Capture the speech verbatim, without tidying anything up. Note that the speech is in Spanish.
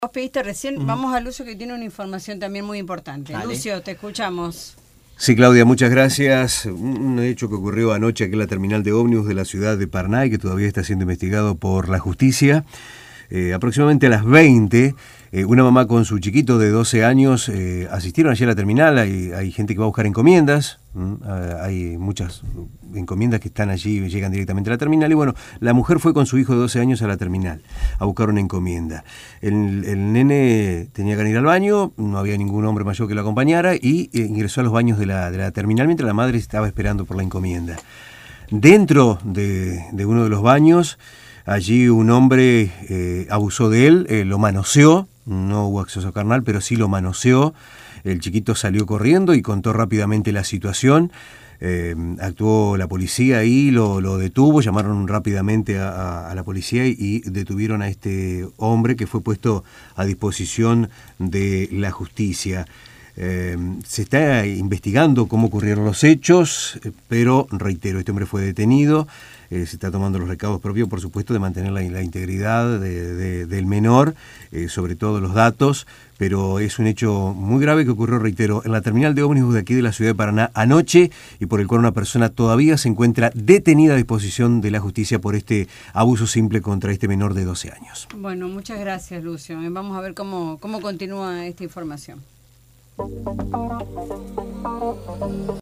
Vos pediste recién, Uh-huh. Vamos a Lucio, que tiene una información también muy importante. Dale. Lucio, te escuchamos. Sí, Claudia, muchas gracias. Un hecho que ocurrió anoche aquí en la terminal de ómnibus de la ciudad de Paraná y que todavía está siendo investigado por la justicia. Eh, aproximadamente a las veinte, eh, una mamá con su chiquito de doce años eh, asistieron allí a la terminal. Hay, hay gente que va a buscar encomiendas, ¿m? Hay muchas encomiendas que están allí, llegan directamente a la terminal. Y bueno, la mujer fue con su hijo de doce años a la terminal a buscar una encomienda. El, el nene tenía que ir al baño, no había ningún hombre mayor que lo acompañara y eh, ingresó a los baños de la, de la terminal mientras la madre estaba esperando por la encomienda. Dentro de, de uno de los baños, allí un hombre eh, abusó de él, eh, lo manoseó, no hubo acceso carnal, pero sí lo manoseó. El chiquito salió corriendo y contó rápidamente la situación. Eh, actuó la policía ahí, lo, lo detuvo, llamaron rápidamente a, a, a la policía y, y detuvieron a este hombre que fue puesto a disposición de la justicia. Eh, se está investigando cómo ocurrieron los hechos, eh, pero reitero, este hombre fue detenido. Eh, se está tomando los recaudos propios, por supuesto, de mantener la, la integridad de, de, del menor, eh, sobre todo los datos, pero es un hecho muy grave que ocurrió, reitero, en la terminal de ómnibus de aquí de la ciudad de Paraná anoche y por el cual una persona todavía se encuentra detenida a disposición de la justicia por este abuso simple contra este menor de doce años. Bueno, muchas gracias, Lucio. Vamos a ver cómo, cómo continúa esta información.